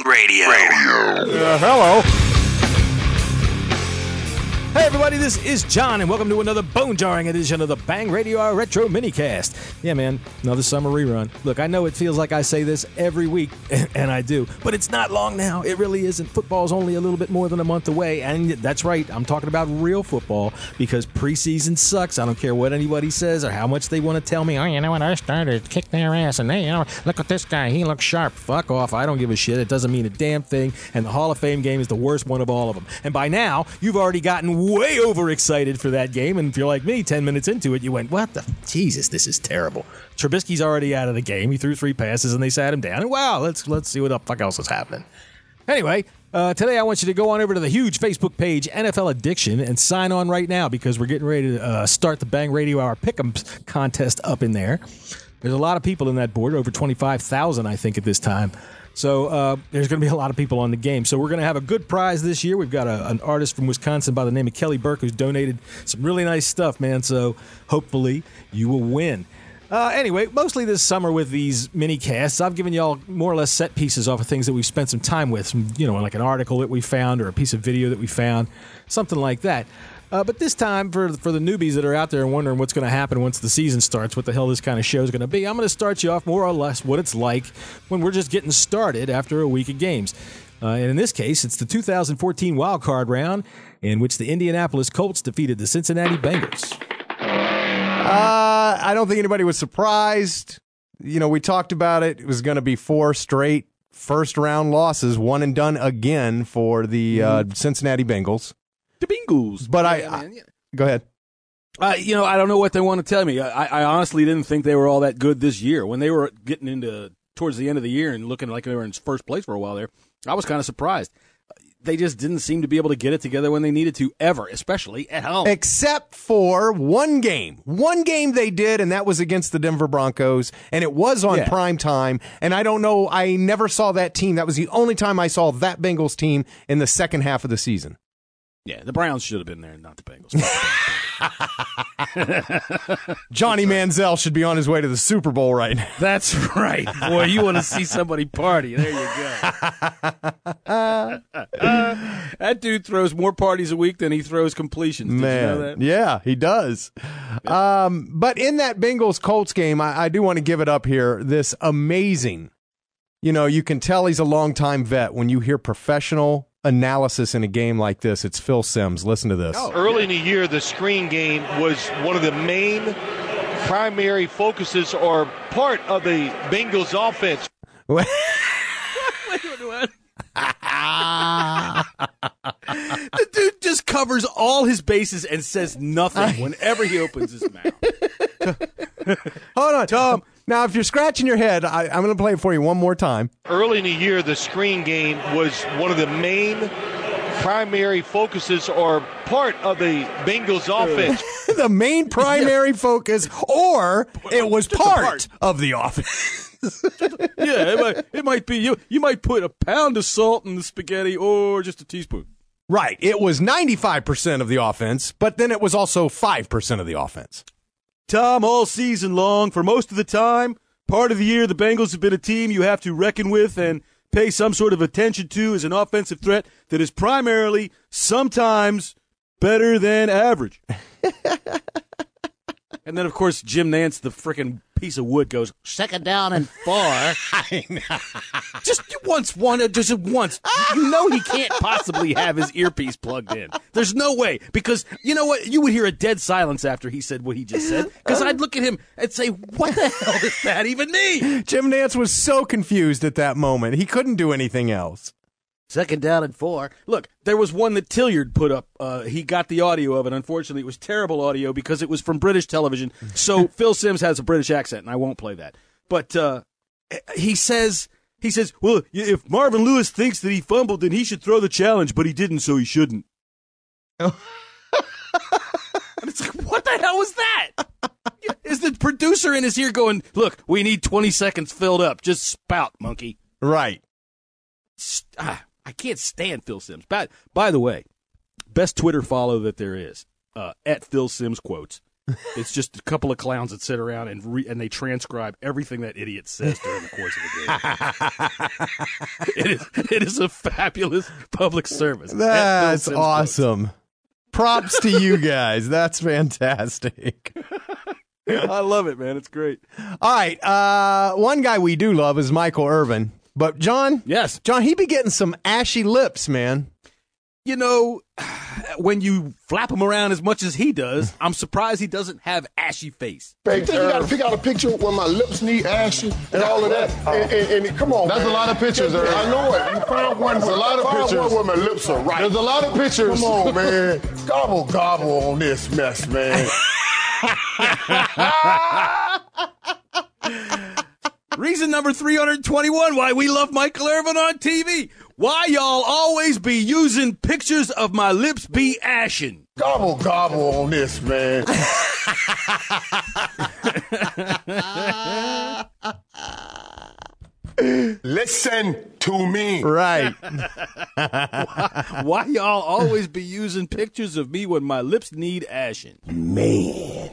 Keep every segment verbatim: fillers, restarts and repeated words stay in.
Radio. Radio. Uh, hello. Hey everybody, this is John, and welcome to another bone-jarring edition of the Bang Radio Hour Retro Minicast. Yeah, man, another summer rerun. Look, I know it feels like I say this every week, and I do, but it's not long now. It really isn't. Football's only a little bit more than a month away, and that's right, I'm talking about real football, because preseason sucks. I don't care what anybody says or how much they want to tell me, oh, you know what, I started to kick their ass, and they, you know, look at this guy, he looks sharp. Fuck off, I don't give a shit. It doesn't mean a damn thing, and the Hall of Fame game is the worst one of all of them. And by now, you've already gotten way overexcited for that game, and if you're like me, ten minutes into it, you went, what the, Jesus, this is terrible. Trubisky's already out of the game. He threw three passes, and they sat him down, and wow, let's let's see what the fuck else is happening. Anyway, uh, today I want you to go on over to the huge Facebook page, N F L Addiction, and sign on right now, because we're getting ready to uh, start the Bang Radio Hour Pick'ems contest up in there. There's a lot of people in that board, over twenty-five thousand, I think, at this time. So uh, there's going to be a lot of people on the game. So we're going to have a good prize this year. We've got a, an artist from Wisconsin by the name of Kelly Burke who's donated some really nice stuff, man. So hopefully you will win. Uh, anyway, mostly this summer with these mini casts, I've given y'all more or less set pieces off of things that we've spent some time with. Some, you know, like an article that we found or a piece of video that we found, something like that. Uh, but this time, for for the newbies that are out there and wondering what's going to happen once the season starts, what the hell this kind of show is going to be, I'm going to start you off more or less what it's like when we're just getting started after a week of games. Uh, and in this case, it's the two thousand fourteen Wild Card round, in which the Indianapolis Colts defeated the Cincinnati Bengals. Uh, I don't think anybody was surprised. You know, we talked about it. It was going to be four straight first-round losses, one and done again for the uh, Cincinnati Bengals. The Bengals. But I, yeah, I man, yeah. Go ahead. Uh, you know, I don't know what they want to tell me. I, I honestly didn't think they were all that good this year. When they were getting into towards the end of the year and looking like they were in first place for a while there, I was kind of surprised. They just didn't seem to be able to get it together when they needed to, ever, especially at home. Except for one game. One game they did, and that was against the Denver Broncos, and it was on yeah. prime time. And I don't know, I never saw that team. That was the only time I saw that Bengals team in the second half of the season. Yeah, the Browns should have been there, not the Bengals. Johnny Manziel should be on his way to the Super Bowl right now. That's right. Boy, you want to see somebody party. There you go. uh, that dude throws more parties a week than he throws completions. Did Man, you know that? Yeah, he does. Yeah. Um, but in that Bengals-Colts game, I, I do want to give it up here. This amazing, you know, you can tell he's a longtime vet when you hear professional analysis in a game like this. It's Phil Simms. Listen to this. Oh, Early in the year, the screen game was one of the main primary focuses or part of the Bengals offense. Wait, what? The dude just covers all his bases and says nothing whenever he opens his mouth. Hold on, Tom. Now, if you're scratching your head, I, I'm going to play it for you one more time. Early in the year, the screen game was one of the main primary focuses or part of the Bengals offense. The main primary focus, or it was part, part of the offense. Yeah, it might, it might be. You, you might put a pound of salt in the spaghetti or just a teaspoon. Right. It was ninety-five percent of the offense, but then it was also five percent of the offense. Tom, all season long, for most of the time, part of the year, the Bengals have been a team you have to reckon with and pay some sort of attention to as an offensive threat that is primarily, sometimes, better than average. And then, of course, Jim Nance, the frickin' piece of wood, goes, second down and four. Just once, one, just once. You know he can't possibly have his earpiece plugged in. There's no way. Because, you know what? You would hear a dead silence after he said what he just said. Because I'd look at him and say, what the hell does that even mean? Jim Nance was so confused at that moment. He couldn't do anything else. Second down and four. Look, there was one that Tilliard put up. Uh, he got the audio of it. Unfortunately, it was terrible audio because it was from British television. So Phil Simms has a British accent, and I won't play that. But uh, he says, he says, well, if Marvin Lewis thinks that he fumbled, then he should throw the challenge, but he didn't, so he shouldn't. And it's like, what the hell was that? Is the producer in his ear going, look, we need twenty seconds filled up. Just spout, monkey. Right. Ah. I can't stand Phil Simms. By, by the way, best Twitter follow that there is, uh, at Phil Simms Quotes. It's just a couple of clowns that sit around and re- and they transcribe everything that idiot says during the course of the game. it is it is a fabulous public service. That's awesome. Props to you guys. That's fantastic. I love it, man. It's great. All right. Uh, one guy we do love is Michael Irvin. But, John? Yes. John, he be getting some ashy lips, man. You know, when you flap him around as much as he does, I'm surprised he doesn't have ashy face. You think you got to pick out a picture where my lips need ashy and all of that? And, and, and come on, That's man. a lot of pictures, Irv. I know it. You find one. That's a lot of find pictures. one where my lips are right. There's a lot of pictures. Come on, man. Gobble, gobble on this mess, man. Reason number three hundred twenty-one why we love Michael Irvin on T V. Why y'all always be using pictures of my lips be ashen? Gobble, gobble on this, man. Listen to me. Right. why, why y'all always be using pictures of me when my lips need ashen? Man.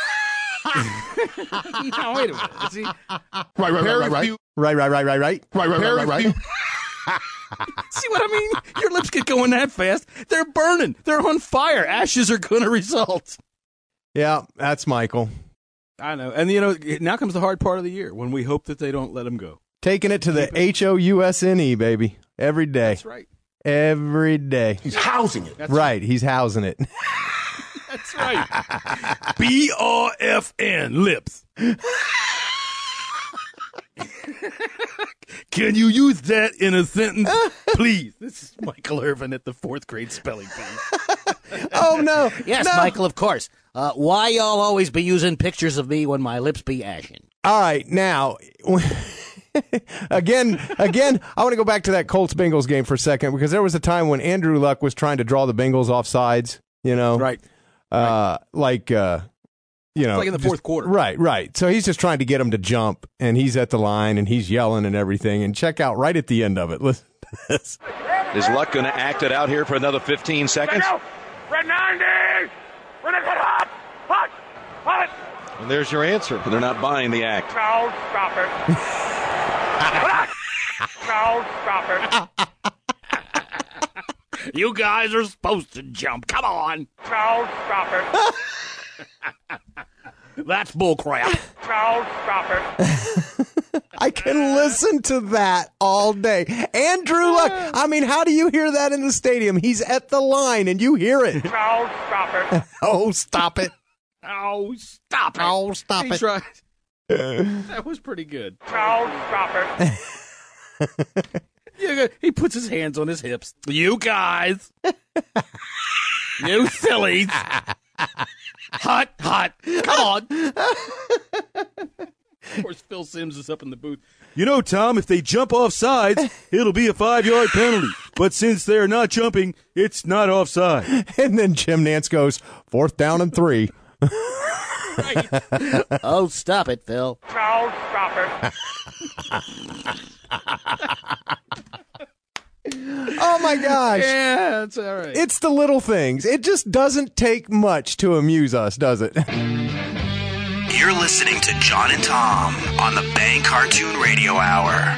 Now, wait a minute. See, Right, right, right, right, right. Right, right, right, right, right. Right, right, right, right, right. see what I mean? Your lips get going that fast. They're burning. They're on fire. Ashes are going to result. Yeah, that's Michael. I know. And, you know, now comes the hard part of the year when we hope that they don't let him go. Taking it to the H O U S N E, baby. Every day. That's right. Every day. He's housing it. That's right. He's housing it. That's right. B R F N, lips. Can you use that in a sentence, please? This is Michael Irvin at the fourth grade spelling bee. Oh, no. Yes, no. Michael, of course. Uh, why y'all always be using pictures of me when my lips be ashen? All right. Now, again, again, I want to go back to that Colts-Bengals game for a second because there was a time when Andrew Luck was trying to draw the Bengals off sides, you know? Right. Uh, like, uh, you know. Like in the just- fourth quarter. Right, right. So he's just trying to get him to jump, and he's at the line, and he's yelling and everything. And check out right at the end of it. Listen to this. Is Luck going to act it out here for another fifteen seconds? And there's your answer. They're not buying the act. No, stop it. No, stop it. You guys are supposed to jump. Come on. No, stop it. That's bullcrap. No, stop it. I can listen to that all day. Andrew Luck. I mean, how do you hear that in the stadium? He's at the line, and you hear it. No, stop it. Oh, stop it. Oh, stop it. Oh, stop he it. Tried. That was pretty good. No, stop it. Yeah, he puts his hands on his hips. You guys. You sillies. Hot, hot. Come on. Of course, Phil Simms is up in the booth. You know, Tom, if they jump off sides, it'll be a five-yard penalty. But since they're not jumping, it's not offside. And then Jim Nance goes, fourth down and three. Right. Oh, stop it, Phil. No, stop it. Oh, my gosh. Yeah, that's all right. It's the little things. It just doesn't take much to amuse us, does it? You're listening to John and Tom on the Bang Cartoon Radio Hour.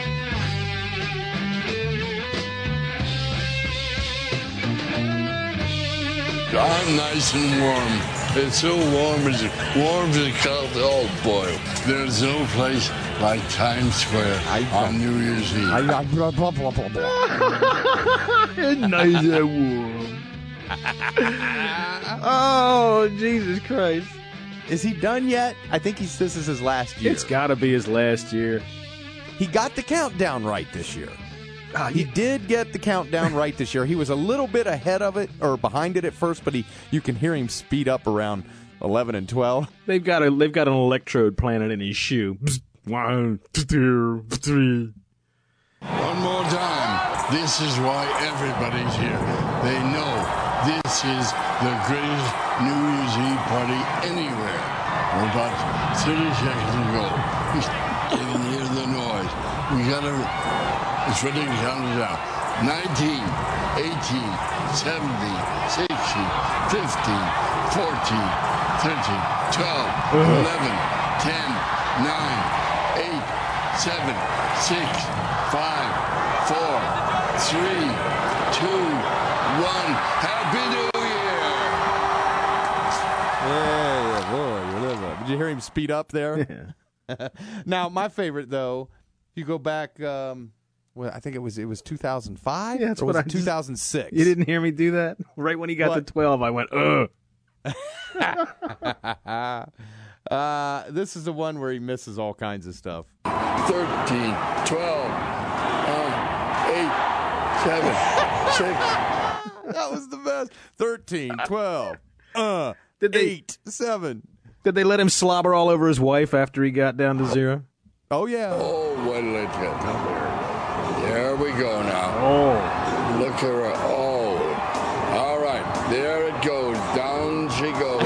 I'm nice and warm. It's so warm as warm as a cold old boil. There's no place like Times Square on New Year's Eve. Nice and warm. Oh, Jesus Christ. Is he done yet? I think he's. This is his last year. It's got to be his last year. He got the countdown right this year. Uh, he did get the countdown right this year. He was a little bit ahead of it or behind it at first, but he you can hear him speed up around eleven and twelve. They've got a they've got an electrode planted in his shoe. One, two, three. One more time. This is why everybody's here. They know this is the greatest New Year's Eve party anywhere. We're about thirty seconds to go. You can hear the noise. We gotta. It's ready to count it down. nineteen, eighteen, seventeen, sixteen, fifteen, fourteen, thirteen, twelve, eleven, ten, nine, eight, seven, six, five, four, three, two, one. Happy New Year! Yeah, boy. Did you hear him speed up there? Yeah. Now, my favorite, though, if you go back, um, well, I think it was it was two thousand five? Yeah, that's or what was I it two thousand six? You didn't hear me do that? Right when he got What? to twelve, I went, ugh. uh, this is the one where he misses all kinds of stuff. thirteen, twelve, uh, eight, seven, six. That was the best. thirteen, twelve, uh, Did they- eight, seven. Did they let him slobber all over his wife after he got down to zero? Oh, yeah. Oh, wait till it gets there. There we go now. Oh. Look at her. Oh. All right. There it goes. Down she goes.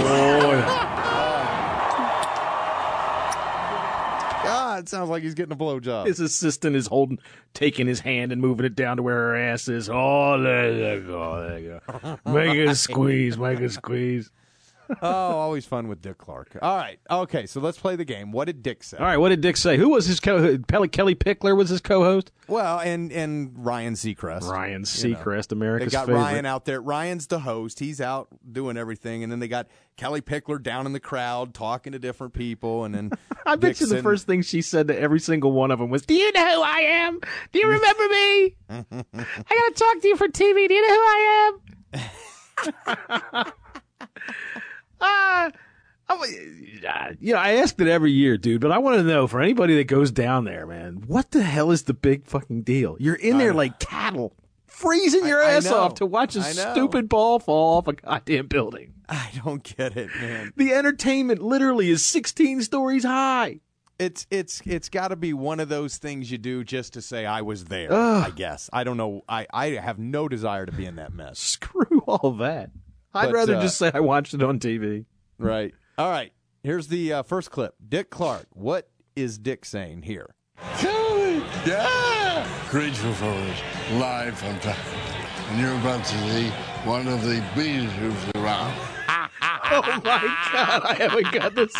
God, it sounds like he's getting a blowjob. His assistant is holding, taking his hand and moving it down to where her ass is. Oh, there you go. There you go. Make it squeeze. Make it squeeze. Oh, always fun with Dick Clark. All right. Okay, so let's play the game. What did Dick say? All right, what did Dick say? Who was his co Kelly, Kelly Pickler was his co-host? Well, and and Ryan Seacrest. Ryan You know. Seacrest, America's They got favorite. Ryan out there. Ryan's the host. He's out doing everything. And then they got Kelly Pickler down in the crowd talking to different people. And then I bet you the Dixon- first thing she said to every single one of them was, "Do you know who I am? Do you remember me? I got to talk to you for T V. Do you know who I am?" Uh, I, you know, I ask it every year, dude, but I want to know, for anybody that goes down there, man, what the hell is the big fucking deal? You're in there like cattle, freezing your I- I ass know. off to watch a I know. stupid ball fall off a goddamn building. I don't get it, man. The entertainment literally is sixteen stories high. It's it's it's got to be one of those things you do just to say I was there. Ugh. I guess I don't know. I, I have no desire to be in that mess. Screw all that. I'd But, rather uh, just say I watched it on T V. Right. All right. Here's the uh, first clip. Dick Clark. What is Dick saying here? Kelly! Yeah! Great performance. Live from time. And you're about to see one of the biggest hoops around. Oh my God, I haven't got the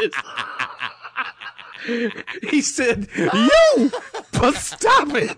slightest. He said, "You, but stop it."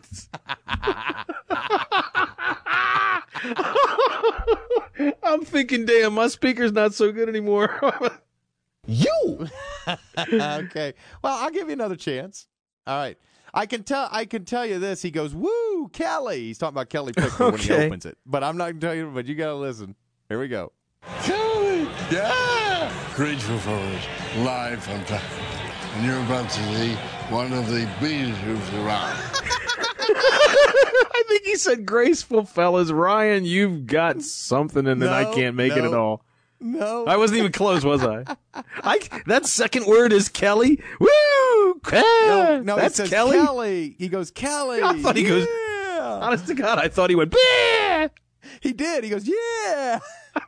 I'm thinking, damn, my speaker's not so good anymore. You. Okay. Well, I'll give you another chance. All right. I can tell. I can tell you this. He goes, "Woo, Kelly." He's talking about Kelly Pickler when he Okay. opens it. But I'm not going to tell you. But you got to listen. Here we go. Kelly! Yeah! Great performance. Live from time. And you're about to see one of the biggest hoops around. I think he said, "Graceful fellas, Ryan, you've got something," and then I No, can't make it no. at all. No. I wasn't even close, was I? I that second word is Kelly. Woo! No, no, that's he says Kelly. Kelly. He goes, Kelly. I thought he goes- Yeah. Honest to God, I thought he went, "Bah!" He did. He goes, yeah.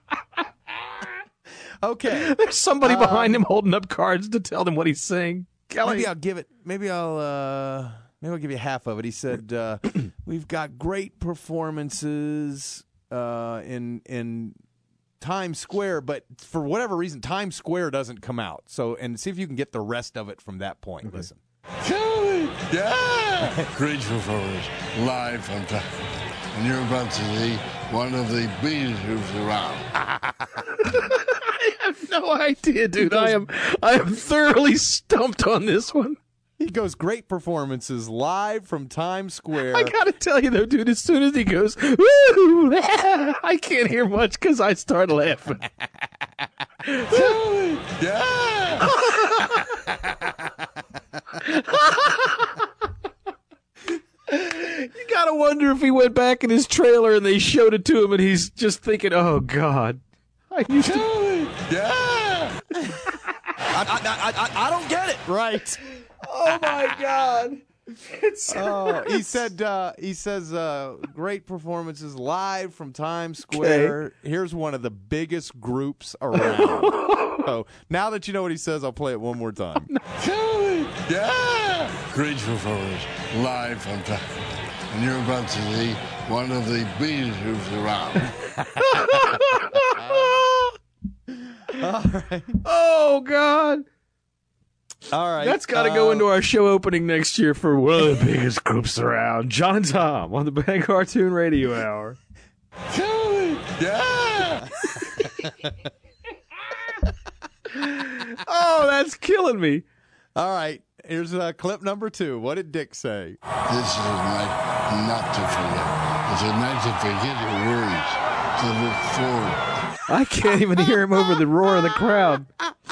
Okay. There's somebody Um, behind him holding up cards to tell him what he's saying. Kelly. Maybe I'll give it. Maybe I'll. Uh, maybe I'll give you half of it. He said, uh, "We've got great performances uh, in in Times Square, but for whatever reason, Times Square doesn't come out. So, and see if you can get the rest of it from that point. Listen." Kelly! Yeah! Great performance. Live from time. And you're about to see one of the biggest hoops around. I have no idea, dude. I am I am thoroughly stumped on this one. He goes, "Great performances live from Times Square." I gotta tell you though, dude, as soon as he goes, "Woo!" I can't hear much because I start laughing. Kelly! Yeah! You gotta wonder if he went back in his trailer and they showed it to him and he's just thinking, "Oh God, I used to." Kelly! Yeah! I, I, I, I don't get it. Right. Oh my God. It's Oh, he said. Uh, he says, uh, "Great performances live from Times Square." Here's one of the biggest groups around. So now that you know what he says, I'll play it one more time. Kelly! Yeah! Great performance. Live from time. And you're about to see one of the biggest hoops around. All right. Oh, God. All right. That's got to uh, go into our show opening next year for one of the biggest groups around. John and Tom on the Bang Cartoon Radio Hour. Yeah. Oh, that's killing me. All right. Here's uh, clip number two. What did Dick say? This is a night not to forget. It's a night to forget your worries, to look forward. I can't even hear him over the roar of the crowd.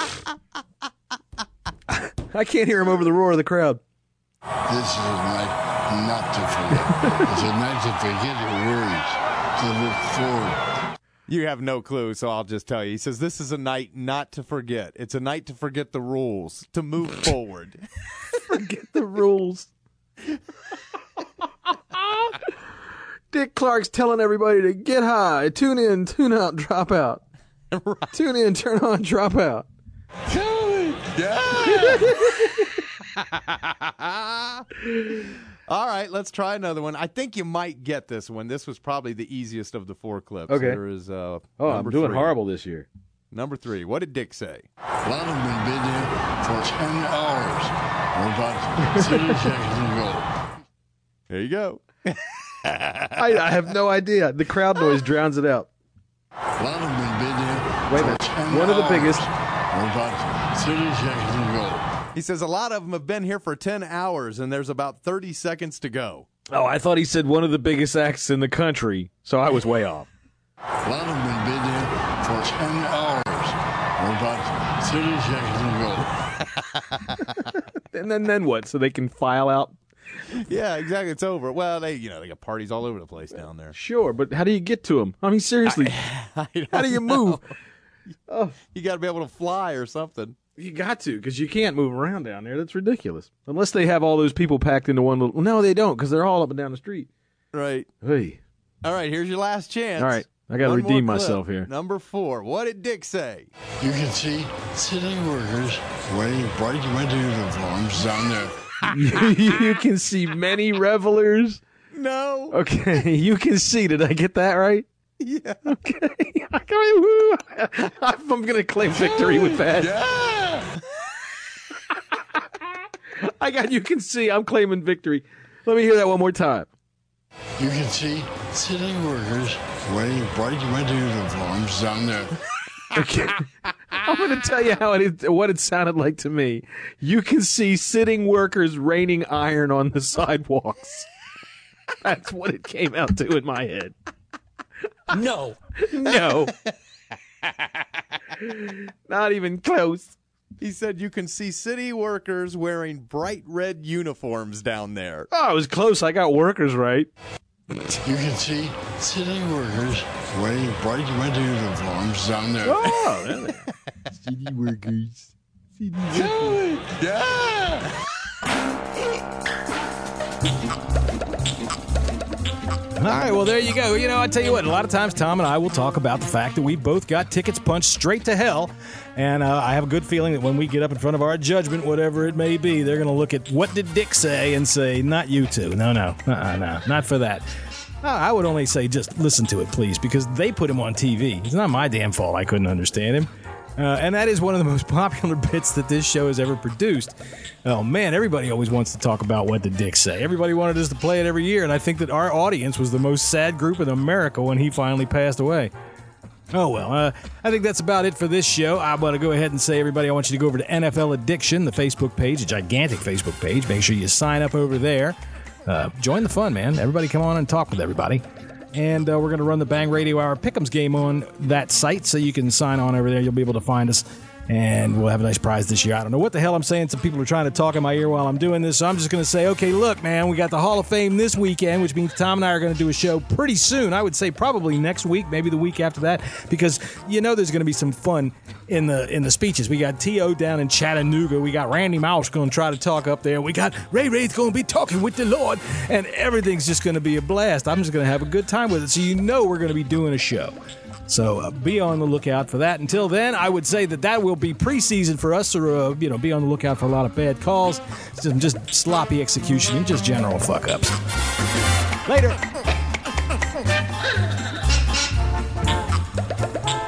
I can't hear him over the roar of the crowd. This is a night not to forget. It's a night to forget your worries, to look forward. You have no clue, so I'll just tell you. He says, this is a night not to forget. It's a night to forget the rules, to move forward. Forget the rules. Dick Clark's telling everybody to get high, tune in, tune out, drop out. Right. Tune in, turn on, drop out. Yeah. All right, let's try another one. I think you might get this one. This was probably the easiest of the four clips. Okay. There is, uh, oh, I'm doing three. horrible this year. Number three. What did Dick say? A lot of them have been there for ten hours. We're about thirty seconds ago. There you go. I, I have no idea. The crowd noise drowns it out. A lot of them have been there Wait a for minute. ten One of the hours. biggest. We're about thirty seconds ago. He says a lot of them have been here for ten hours, and there's about thirty seconds to go. Oh, I thought he said one of the biggest acts in the country, so I was way off. A lot of them have been there for ten hours. We're about thirty seconds ago. And then, then what? So they can file out? Yeah, exactly. It's over. Well, they, you know, they got parties all over the place down there. Sure, but how do you get to them? I mean, seriously, I, I how do you know. move? Oh, You got to be able to fly or something. you got to, because you can't move around down there. That's ridiculous. Unless they have all those people packed into one little... Well, no, they don't, because they're all up and down the street. Right. Hey. All right, here's your last chance. All right, I got to One redeem more clip. myself here. Number four. What did Dick say? You can see city workers wearing bright winter uniforms down there. You can see many revelers. No. Okay, you can see. Did I get that right? Yeah. Okay. I'm going to claim victory with that. Yeah. I got you can see. I'm claiming victory. Let me hear that one more time. You can see city workers wearing bright winter uniforms down there. Okay. I'm going to tell you how it is, what it sounded like to me. You can see sitting workers raining iron on the sidewalks. That's what it came out to in my head. No. No. Not even close. He said you can see city workers wearing bright red uniforms down there. Oh, I was close. I got workers right. You can see city workers wearing bright winter uniforms down there. Oh, there they are. City workers. City Yeah. All right, well, there you go. You know, I tell you what, a lot of times Tom and I will talk about the fact that we both got tickets punched straight to hell. And uh, I have a good feeling that when we get up in front of our judgment, whatever it may be, they're going to look at what did Dick say and say, not you two. No, no, uh-uh, no, not for that. Uh, I would only say just listen to it, please, because they put him on T V. It's not my damn fault I couldn't understand him. Uh, and that is one of the most popular bits that this show has ever produced. Oh, man, everybody always wants to talk about what did Dick say. Everybody wanted us to play it every year, and I think that our audience was the most sad group in America when he finally passed away. Oh, well, uh, I think that's about it for this show. I want to go ahead and say, everybody, I want you to go over to N F L Addiction, the Facebook page, a gigantic Facebook page. Make sure you sign up over there. Uh, join the fun, man. Everybody come on and talk with everybody. And uh, we're going to run the Bang Radio Hour Pick'ems game on that site, so you can sign on over there. You'll be able to find us, and we'll have a nice prize this year. I don't know what the hell I'm saying. Some people are trying to talk in my ear while I'm doing this, so I'm just going to say, okay, look, man, we got the Hall of Fame this weekend, which means Tom and I are going to do a show pretty soon. I would say probably next week, maybe the week after that, because you know there's going to be some fun in the in the speeches. We got T O down in Chattanooga. We got Randy Mouse going to try to talk up there. We got Ray Ray's going to be talking with the Lord, and everything's just going to be a blast. I'm just going to have a good time with it, so you know we're going to be doing a show. So uh, be on the lookout for that. Until then, I would say that that will be preseason for us, or uh, you know, be on the lookout for a lot of bad calls, some just sloppy execution, and just general fuck-ups. Later.